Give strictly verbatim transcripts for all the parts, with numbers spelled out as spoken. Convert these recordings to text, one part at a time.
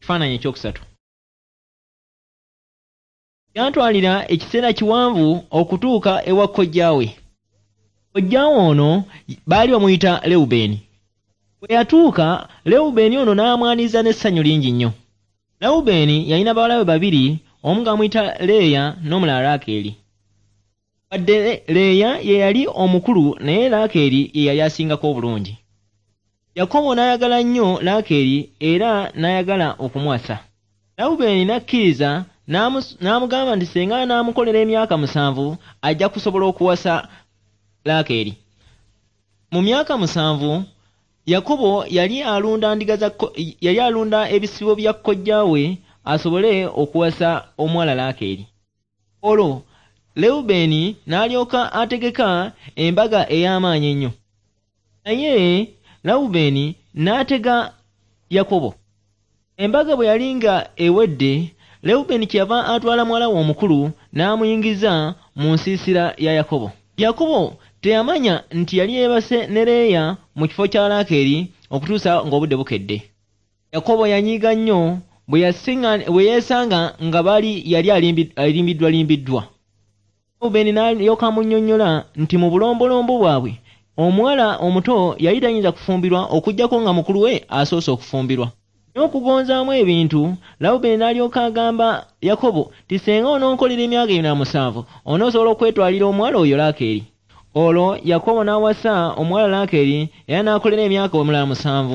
Kifaananyi ekyokusatu. Yantwalira ekiseera kiwanvu okutuuka ewa kojjaawe. Kojjaawe ono baali bamuyita Lewubeeni. Bwe yatuuka Lewubeeni ono n'amwaniza n'essanyu lingi nnyo. Lewubeeni yalina bawala be babiri, omu ng'amuyita Leeya n'omulala Laakeeri. Wadde Leeya ye yali omukulu naye Laakeeri ye yali asingako obulungi. Yakobo n'ayagala nnyo Laakeeri era n'ayagala okumuwasa. Lewubeeni n'akkiriza n'amugamba nti senga n'amukolera emyaka musanvu ajja kusobola okuwasa Laakeeri. Mu myaka musanvu Yakobo yali alunda ndiga za yali alunda ebisibo bya kojjaawe asobole okuwasa omuwala Laakeeri. Olwo Lewubeeni n'alyoka ategeka embaga ey'amaanyi ennyo. Naye Lewubeeni n'atega Yakobo. Embaga bwe yali nga ewedde, Lewubeeni kyava atwala muwala we omukulu n'amuyingiza mu nsiisira ya Yakobo. Yakobo teyamanya nti yali yeebase ne Leeya mu kifo kya Laakeeri okutuusa ng'obudde bukedde. Yakobo yanyiiga nnyo bwe yeesanga nga baali yali alimbiddwa limbiddwa. Lewubeeni n'alyoka amunnyonnyola nti mu bulombolombo bwabwe omuwala omuto yali tayinza kufumbirwa okuggyako nga mukulu we asoose okufumbirwa. N'okugonzaamu ebintu, Lewubeeni n'alyoka agamba Yakobo ti senga ononkolera emyaka ebiri na musanvu onoosobola okwetwalira omuwala oyo Laakeeri. Olwo Yakobo n'awasa omuwala Laakeeri era n'akolera emyaka omulala musanvu.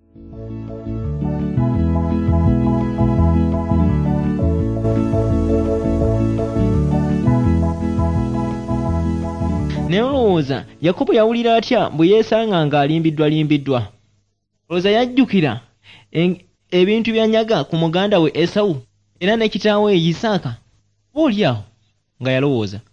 Ne olowooza Yakobo yawulira atya bwe yeesanga ng'alimbiddwa limbiddwa? Olowooza yajjukira ebintu byanyaga ku muganda we Esawu era ne kitaawe Isaaka? Oba oli awo nga yalowooza.